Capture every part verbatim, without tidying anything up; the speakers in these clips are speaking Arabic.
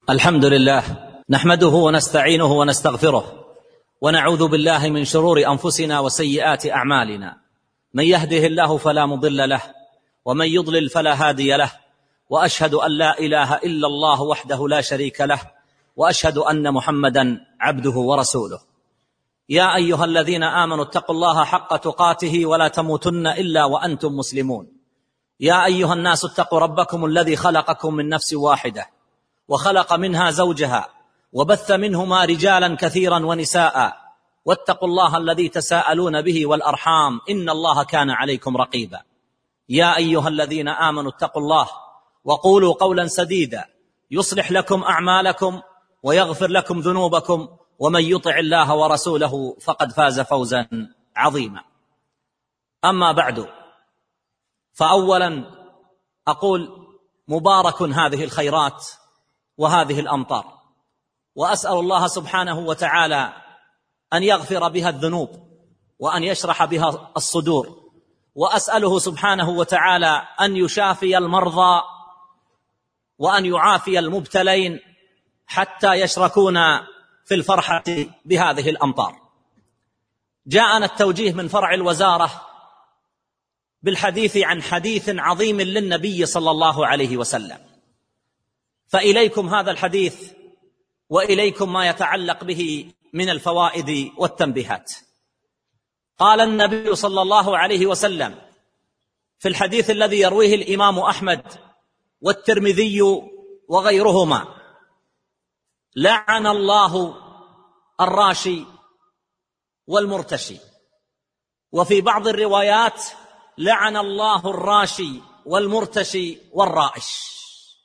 الحمد لله نحمده ونستعينه ونستغفره ونعوذ بالله من شرور أنفسنا وسيئات أعمالنا. من يهده الله فلا مضل له ومن يضلل فلا هادي له، وأشهد أن لا إله إلا الله وحده لا شريك له، وأشهد أن محمدا عبده ورسوله. يا أيها الذين آمنوا اتقوا الله حق تقاته ولا تموتن إلا وأنتم مسلمون. يا أيها الناس اتقوا ربكم الذي خلقكم من نفس واحدة وخلق منها زوجها وبث منهما رجالا كثيرا ونساء، واتقوا الله الذي تساءلون به والأرحام إن الله كان عليكم رقيبا. يا أيها الذين آمنوا اتقوا الله وقولوا قولا سديدا يصلح لكم أعمالكم ويغفر لكم ذنوبكم، ومن يطع الله ورسوله فقد فاز فوزا عظيما. أما بعد، فأولا أقول مبارك هذه الخيرات وهذه الأمطار، وأسأل الله سبحانه وتعالى أن يغفر بها الذنوب وأن يشرح بها الصدور، وأسأله سبحانه وتعالى أن يشافي المرضى وأن يعافي المبتلين حتى يشركون في الفرحة بهذه الأمطار. جاءنا التوجيه من فرع الوزارة بالحديث عن حديث عظيم للنبي صلى الله عليه وسلم، فإليكم هذا الحديث وإليكم ما يتعلق به من الفوائد والتنبيهات. قال النبي صلى الله عليه وسلم في الحديث الذي يرويه الإمام أحمد والترمذي وغيرهما: لعن الله الراشي والمرتشي. وفي بعض الروايات: لعن الله الراشي والمرتشي والرائش.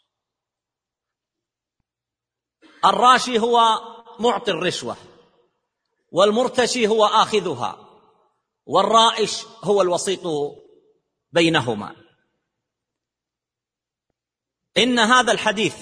الراشي هو معطي الرشوة، والمرتشي هو آخذها، والرائش هو الوسيط بينهما. إن هذا الحديث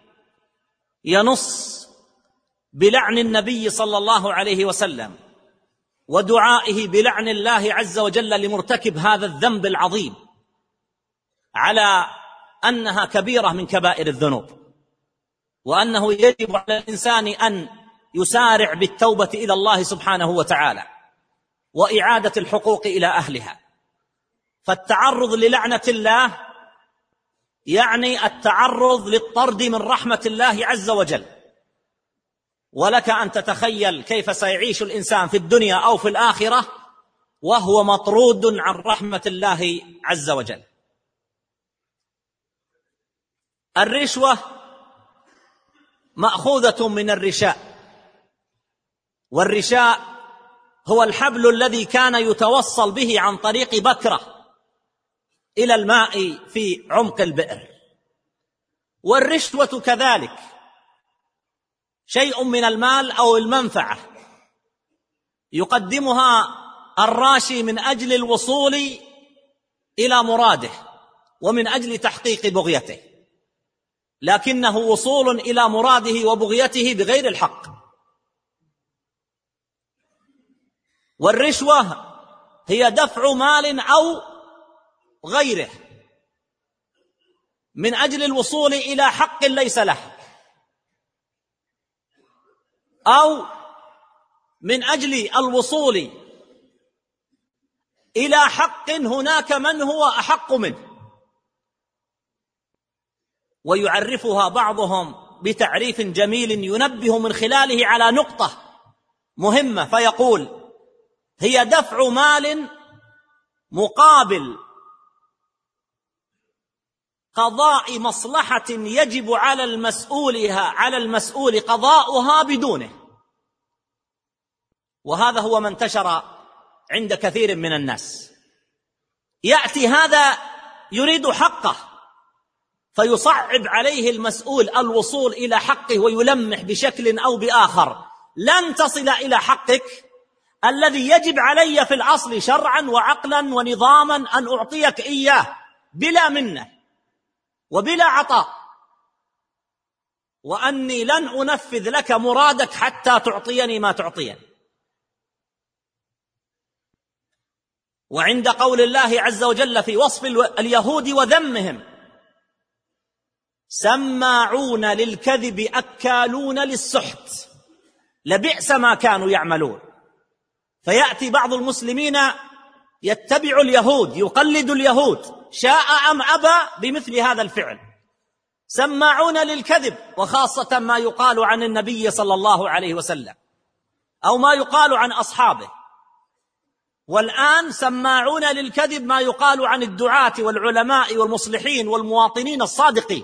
ينص بلعن النبي صلى الله عليه وسلم ودعائه بلعن الله عز وجل لمرتكب هذا الذنب العظيم، على أنها كبيرة من كبائر الذنوب، وأنه يجب على الإنسان أن يسارع بالتوبة إلى الله سبحانه وتعالى وإعادة الحقوق إلى أهلها. فالتعرض للعنة الله يعني التعرض للطرد من رحمة الله عز وجل، ولك أن تتخيل كيف سيعيش الإنسان في الدنيا أو في الآخرة وهو مطرود عن رحمة الله عز وجل. الرشوة مأخوذة من الرشاء، والرشاء هو الحبل الذي كان يتوصل به عن طريق بكرة إلى الماء في عمق البئر. والرشوة كذلك شيء من المال أو المنفعة يقدمها الراشي من أجل الوصول إلى مراده ومن أجل تحقيق بغيته، لكنه وصول إلى مراده وبغيته بغير الحق. والرشوة هي دفع مال أو غيره من أجل الوصول إلى حق ليس له، أو من أجل الوصول إلى حق هناك من هو أحق منه. ويعرفها بعضهم بتعريف جميل ينبه من خلاله على نقطة مهمة، فيقول: هي دفع مال مقابل قضاء مصلحة يجب على المسؤولها على المسؤول قضاؤها بدونه. وهذا هو ما انتشر عند كثير من الناس. يأتي هذا يريد حقه فيصعب عليه المسؤول الوصول إلى حقه ويلمح بشكل أو بآخر: لن تصل إلى حقك الذي يجب علي في الأصل شرعا وعقلا ونظاما أن أعطيك إياه بلا منة وبلا عطاء، وأني لن أنفذ لك مرادك حتى تعطيني ما تعطيني. وعند قول الله عز وجل في وصف اليهود وذمهم: سماعون للكذب أكالون للسحت، لبئس ما كانوا يعملون. فيأتي بعض المسلمين يتبع اليهود، يقلد اليهود، شاء أم أبى، بمثل هذا الفعل، سماعون للكذب، وخاصة ما يقال عن النبي صلى الله عليه وسلم أو ما يقال عن أصحابه. والآن سماعون للكذب ما يقال عن الدعاة والعلماء والمصلحين والمواطنين الصادقين.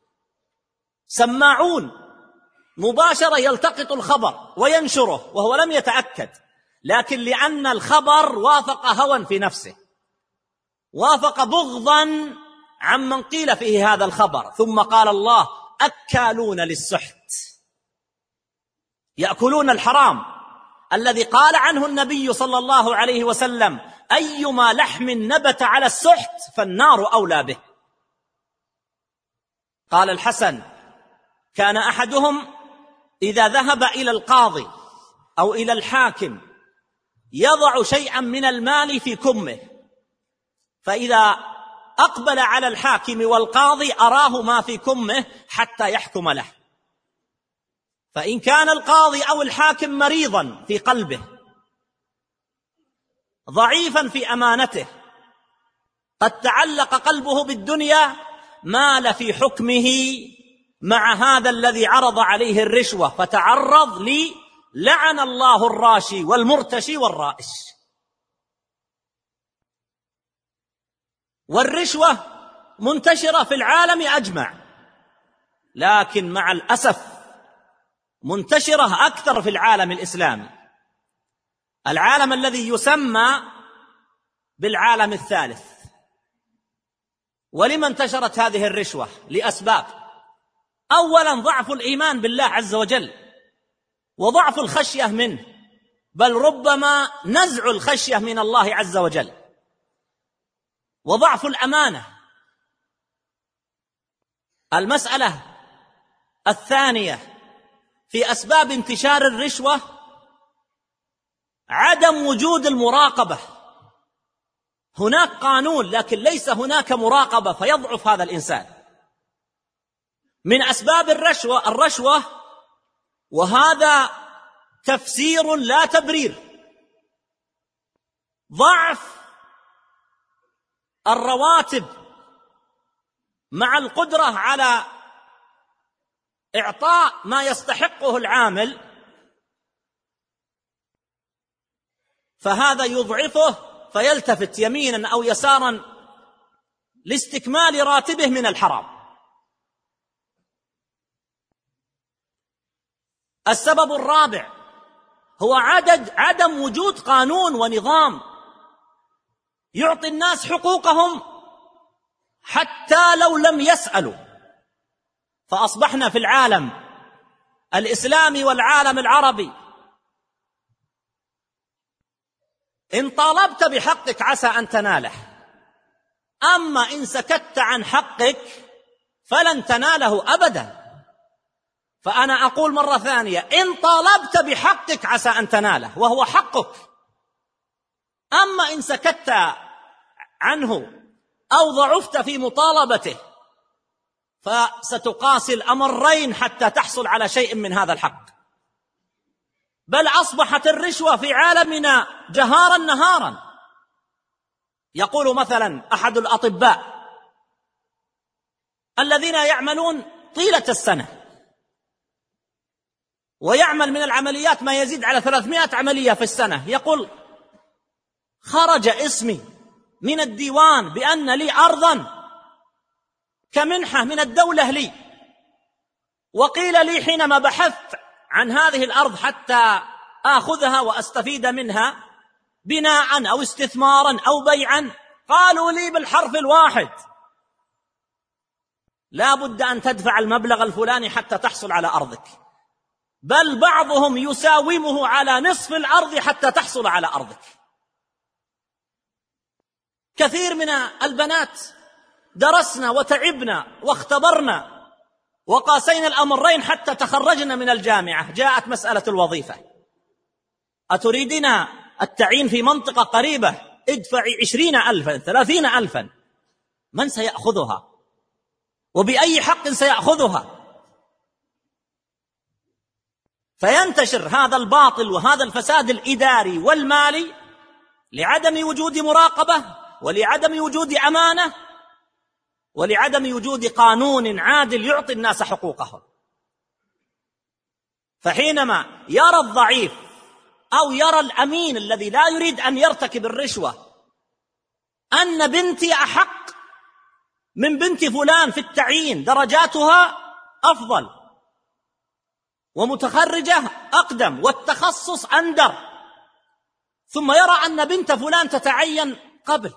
سماعون مباشرة يلتقط الخبر وينشره وهو لم يتأكد، لكن لأن الخبر وافق هوى في نفسه، وافق بغضا عمن قيل فيه هذا الخبر، ثم قال الله أكالون للسحت، يأكلون الحرام الذي قال عنه النبي صلى الله عليه وسلم أيما لحم نبت على السحت فالنار أولى به. قال الحسن كان أحدهم إذا ذهب إلى القاضي أو إلى الحاكم يضع شيئا من المال في كمه، فإذا أقبل على الحاكم والقاضي أراه ما في كمه حتى يحكم له. فإن كان القاضي أو الحاكم مريضا في قلبه، ضعيفا في أمانته، قد تعلق قلبه بالدنيا، مال في حكمه مع هذا الذي عرض عليه الرشوة، فتعرض لي لعن الله الراشي والمرتشي والرائش. والرشوة منتشرة في العالم أجمع، لكن مع الأسف منتشرة أكثر في العالم الإسلامي، العالم الذي يسمى بالعالم الثالث. ولما انتشرت هذه الرشوة؟ لأسباب. أولا ضعف الإيمان بالله عز وجل وضعف الخشية منه، بل ربما نزع الخشية من الله عز وجل، وضعف الأمانة. المسألة الثانية في أسباب انتشار الرشوة عدم وجود المراقبة. هناك قانون لكن ليس هناك مراقبة، فيضعف هذا الإنسان. من أسباب الرشوة الرشوة وهذا تفسير لا تبرير، ضعف الرواتب مع القدرة على إعطاء ما يستحقه العامل، فهذا يضعفه فيلتفت يمينا أو يسارا لاستكمال راتبه من الحرام. السبب الرابع هو عدد عدم وجود قانون ونظام يعطي الناس حقوقهم حتى لو لم يسألوا. فأصبحنا في العالم الإسلامي والعالم العربي إن طالبت بحقك عسى أن تناله، أما إن سكت عن حقك فلن تناله أبدا. فأنا أقول مرة ثانية، إن طالبت بحقك عسى أن تناله وهو حقك، أما إن سكت عنه أو ضعفت في مطالبته فستقاسي الأمرين حتى تحصل على شيء من هذا الحق. بل أصبحت الرشوة في عالمنا جهارا نهارا. يقول مثلا أحد الأطباء الذين يعملون طيلة السنة ويعمل من العمليات ما يزيد على ثلاثمائة عملية في السنة، يقول خرج اسمي من الديوان بأن لي أرضا كمنحة من الدولة لي، وقيل لي حينما بحثت عن هذه الأرض حتى آخذها وأستفيد منها بناء أو استثمارا أو بيعا، قالوا لي بالحرف الواحد لا بد أن تدفع المبلغ الفلاني حتى تحصل على أرضك، بل بعضهم يساومه على نصف الأرض حتى تحصل على أرضك. كثير من البنات درسنا وتعبنا واختبرنا وقاسينا الأمرين حتى تخرجنا من الجامعة، جاءت مسألة الوظيفة، أتريدين التعيين في منطقة قريبة، ادفعي عشرين ألفا ثلاثين ألفا، من سيأخذها؟ وبأي حق سيأخذها؟ فينتشر هذا الباطل وهذا الفساد الإداري والمالي لعدم وجود مراقبة، ولعدم وجود أمانة، ولعدم وجود قانون عادل يعطي الناس حقوقهم. فحينما يرى الضعيف أو يرى الأمين الذي لا يريد أن يرتكب الرشوة أن بنتي أحق من بنت فلان في التعيين، درجاتها أفضل ومتخرجة أقدم والتخصص أندر، ثم يرى أن بنت فلان تتعين قبل.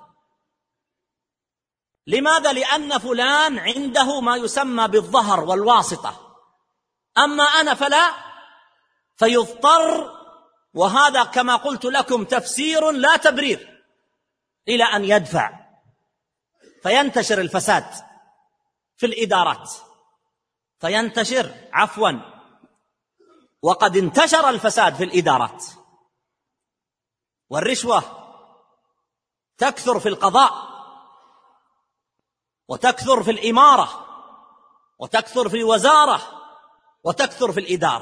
لماذا؟ لأن فلان عنده ما يسمى بالظهر والواسطة، أما أنا فلا، فيضطر، وهذا كما قلت لكم تفسير لا تبرير، إلى أن يدفع، فينتشر الفساد في الإدارات، فينتشر عفوا وقد انتشر الفساد في الإدارات، والرشوة تكثر في القضاء، وتكثر في الإمارة، وتكثر في الوزارة، وتكثر في الإدارة.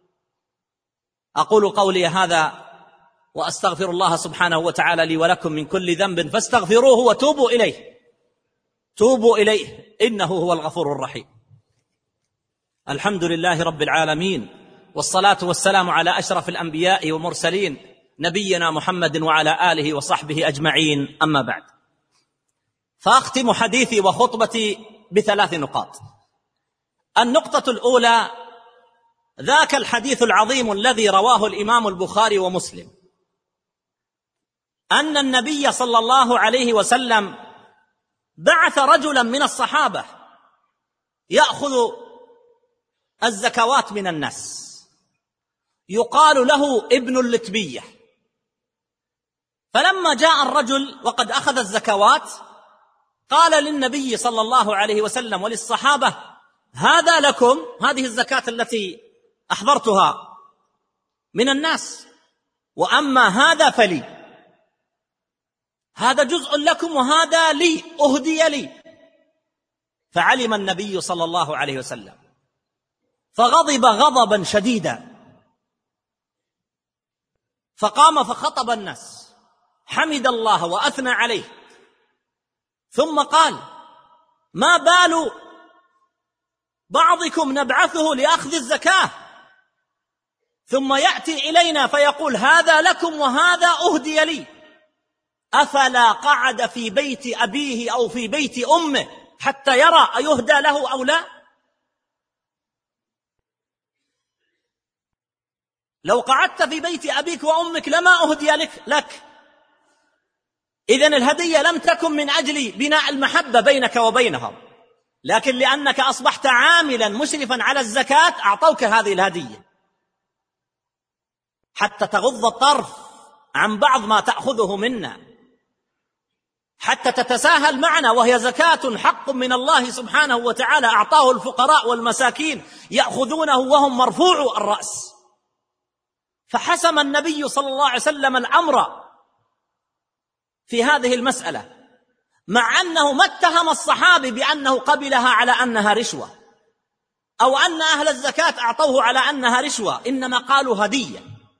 أقول قولي هذا وأستغفر الله سبحانه وتعالى لي ولكم من كل ذنب فاستغفروه وتوبوا إليه، توبوا إليه إنه هو الغفور الرحيم. الحمد لله رب العالمين، والصلاة والسلام على أشرف الأنبياء ومرسلين نبينا محمد وعلى آله وصحبه أجمعين، أما بعد، فأختم حديثي وخطبتي بثلاث نقاط. النقطة الأولى ذاك الحديث العظيم الذي رواه الإمام البخاري ومسلم، أن النبي صلى الله عليه وسلم بعث رجلا من الصحابة يأخذ الزكوات من الناس، يقال له ابن اللتبية. فلما جاء الرجل وقد أخذ الزكوات قال للنبي صلى الله عليه وسلم وللصحابة: هذا لكم، هذه الزكاة التي أحضرتها من الناس، وأما هذا فلي، هذا جزء لكم وهذا لي، أهدي لي. فعلم النبي صلى الله عليه وسلم فغضب غضبا شديدا، فقام فخطب الناس، حمد الله وأثنى عليه، ثم قال: ما بال بعضكم نبعثه لأخذ الزكاة ثم يأتي إلينا فيقول: هذا لكم وهذا أهدي لي، أفلا قعد في بيت أبيه أو في بيت أمه حتى يرى أيهدى له أو لا؟ لو قعدت في بيت أبيك وأمك لما أهدي لك, لك. إذن الهدية لم تكن من أجل بناء المحبة بينك وبينهم، لكن لأنك أصبحت عاملا مشرفا على الزكاة أعطوك هذه الهدية حتى تغض الطرف عن بعض ما تأخذه منا، حتى تتساهل معنا، وهي زكاة حق من الله سبحانه وتعالى أعطاه الفقراء والمساكين يأخذونه وهم مرفوع الرأس. فحسم النبي صلى الله عليه وسلم الأمر في هذه المسألة، مع أنه ما اتهم الصحابي بأنه قبلها على أنها رشوة، أو أن أهل الزكاة أعطوه على أنها رشوة، إنما قالوا هدية.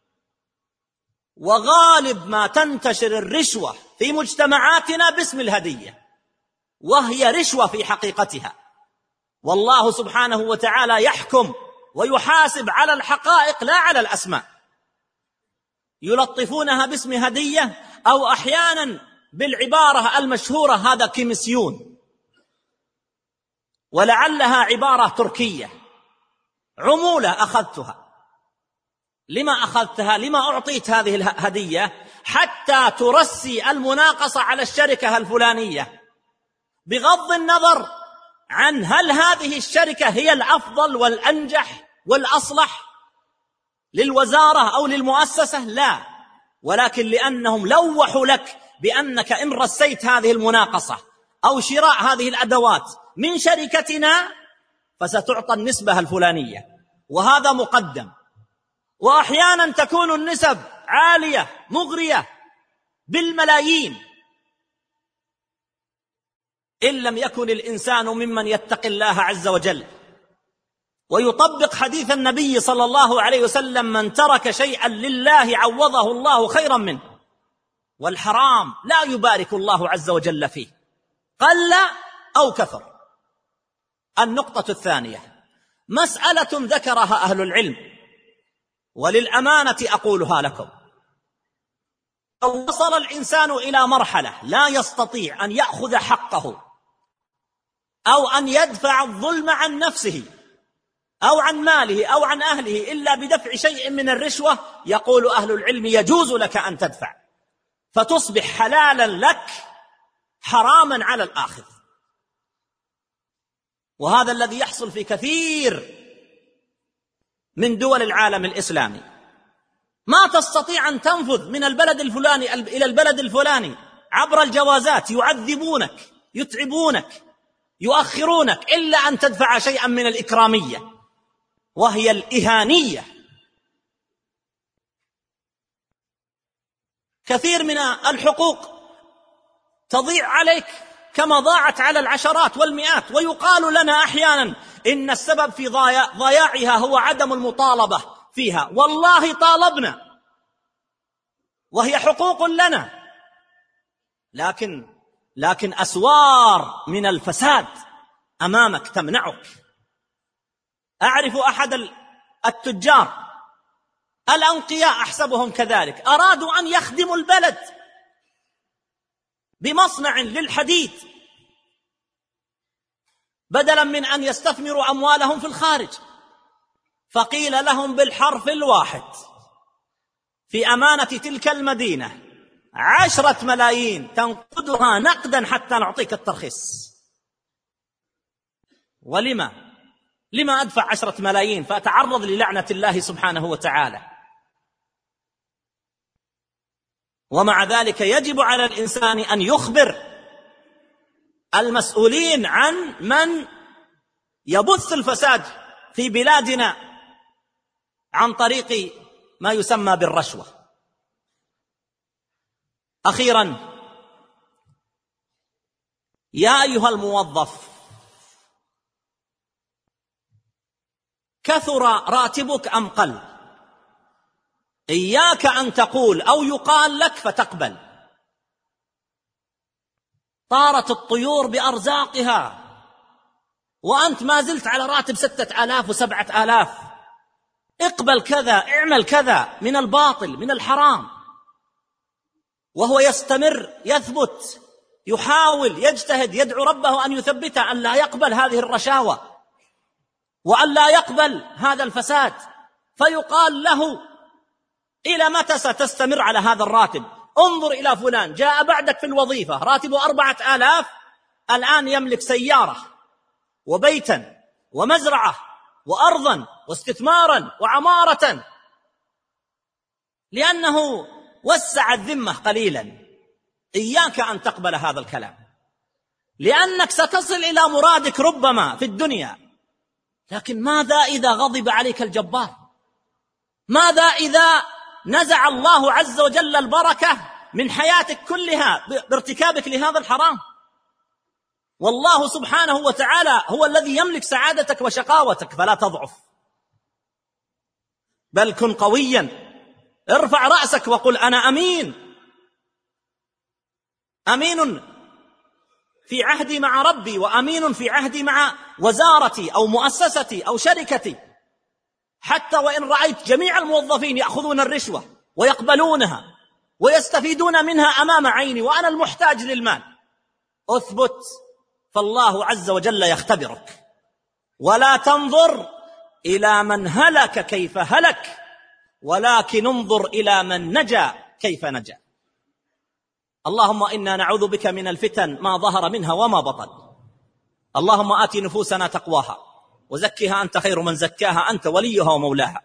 وغالب ما تنتشر الرشوة في مجتمعاتنا باسم الهدية، وهي رشوة في حقيقتها، والله سبحانه وتعالى يحكم ويحاسب على الحقائق لا على الأسماء. يلطفونها باسم هدية، أو أحيانا بالعبارة المشهورة: هذا كيمسيون، ولعلها عبارة تركية، عمولة أخذتها. لما أخذتها؟ لما أعطيت هذه الهدية؟ حتى ترسي المناقصة على الشركة الفلانية، بغض النظر عن هل هذه الشركة هي الأفضل والأنجح والأصلح للوزارة أو للمؤسسة، لا، ولكن لأنهم لوحوا لك بأنك إن رسيت هذه المناقصة أو شراء هذه الأدوات من شركتنا فستعطى النسبة الفلانية، وهذا مقدم. وأحيانا تكون النسب عالية مغرية بالملايين، إن لم يكن الإنسان ممن يتقي الله عز وجل ويطبق حديث النبي صلى الله عليه وسلم: من ترك شيئا لله عوضه الله خيرا منه. والحرام لا يبارك الله عز وجل فيه، قل أو كثر. النقطة الثانية مسألة ذكرها أهل العلم، وللأمانة أقولها لكم: لو وصل الإنسان إلى مرحلة لا يستطيع أن يأخذ حقه أو أن يدفع الظلم عن نفسه أو عن ماله أو عن أهله إلا بدفع شيء من الرشوة، يقول أهل العلم: يجوز لك أن تدفع، فتصبح حلالا لك حراما على الآخذ. وهذا الذي يحصل في كثير من دول العالم الإسلامي. ما تستطيع أن تنفذ من البلد الفلاني إلى البلد الفلاني عبر الجوازات، يعذبونك، يتعبونك، يؤخرونك، إلا أن تدفع شيئا من الإكرامية وهي الإهانية. كثير من الحقوق تضيع عليك كما ضاعت على العشرات والمئات، ويقال لنا أحيانا إن السبب في ضياعها هو عدم المطالبة فيها. والله طالبنا وهي حقوق لنا، لكن لكن أسوار من الفساد أمامك تمنعك. أعرف أحد التجار الأنقياء أحسبهم كذلك، أرادوا أن يخدموا البلد بمصنع للحديد بدلا من أن يستثمروا أموالهم في الخارج، فقيل لهم بالحرف الواحد: في أمانة تلك المدينة عشرة ملايين تنقدها نقدا حتى نعطيك الترخيص. ولما لما أدفع عشرة ملايين فأتعرض للعنة الله سبحانه وتعالى؟ ومع ذلك يجب على الإنسان أن يخبر المسؤولين عن من يبث الفساد في بلادنا عن طريق ما يسمى بالرشوة. أخيرا، يا أيها الموظف، كثر راتبك أم قل؟ إياك أن تقول أو يقال لك فتقبل. طارت الطيور بأرزاقها وأنت ما زلت على راتب ستة آلاف وسبعة آلاف. اقبل كذا، اعمل كذا من الباطل من الحرام، وهو يستمر يثبت، يحاول يجتهد، يدعو ربه أن يثبته، أن لا يقبل هذه الرشاوى وأن لا يقبل هذا الفساد. فيقال له: إلى متى ستستمر على هذا الراتب؟ انظر إلى فلان جاء بعدك في الوظيفة راتبه أربعة آلاف، الآن يملك سيارة وبيتا ومزرعة وأرضا واستثمارا وعمارة، لأنه وسع الذمة قليلا. إياك أن تقبل هذا الكلام، لأنك ستصل إلى مرادك ربما في الدنيا، لكن ماذا إذا غضب عليك الجبار؟ ماذا إذا نزع الله عز وجل البركة من حياتك كلها بارتكابك لهذا الحرام؟ والله سبحانه وتعالى هو الذي يملك سعادتك وشقاوتك، فلا تضعف، بل كن قويا. ارفع رأسك وقل: أنا أمين، أمين في عهدي مع ربي، وأمين في عهدي مع وزارتي أو مؤسستي أو شركتي، حتى وإن رأيت جميع الموظفين يأخذون الرشوة ويقبلونها ويستفيدون منها أمام عيني وأنا المحتاج للمال، أثبت، فالله عز وجل يختبرك. ولا تنظر إلى من هلك كيف هلك، ولكن انظر إلى من نجا كيف نجا. اللهم إنا نعوذ بك من الفتن ما ظهر منها وما بطن. اللهم آت نفوسنا تقواها وزكها أنت خير من زكاها، أنت وليها ومولاها.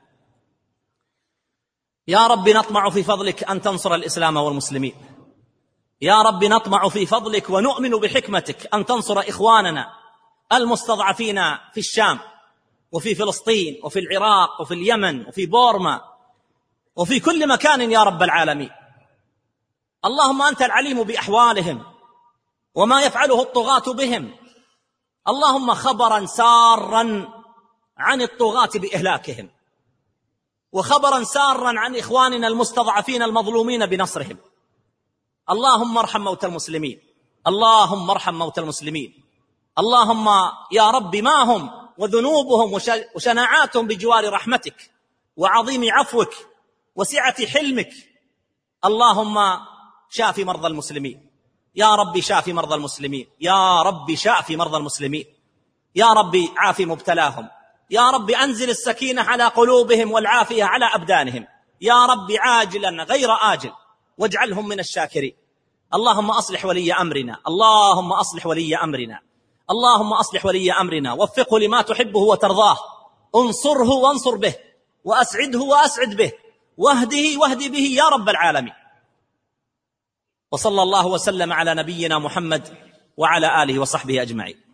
يا رب نطمع في فضلك أن تنصر الإسلام والمسلمين. يا رب نطمع في فضلك ونؤمن بحكمتك أن تنصر إخواننا المستضعفين في الشام وفي فلسطين وفي العراق وفي اليمن وفي بورما وفي كل مكان يا رب العالمين. اللهم أنت العليم بأحوالهم وما يفعله الطغاة بهم. اللهم خبرا سارا عن الطغاة بإهلاكهم، وخبرا سارا عن إخواننا المستضعفين المظلومين بنصرهم. اللهم ارحم موتى المسلمين، اللهم ارحم موتى المسلمين. اللهم يا رب ما هم وذنوبهم وشناعاتهم بجوار رحمتك وعظيم عفوك وسعة حلمك. اللهم شاف مرضى المسلمين، يا رب شاف مرضى المسلمين، يا رب شاف مرضى المسلمين، يا رب عاف مبتلاهم، يا رب أنزل السكينة على قلوبهم والعافية على أبدانهم، يا رب عاجلا غير آجل واجعلهم من الشاكرين. اللهم أصلح ولي أمرنا، اللهم أصلح ولي أمرنا، اللهم أصلح ولي أمرنا، وفقه لما تحبه وترضاه، انصره وانصر به، وأسعده وأسعد به، واهده واهد به يا رب العالمين. وصلى الله وسلم على نبينا محمد وعلى آله وصحبه أجمعين.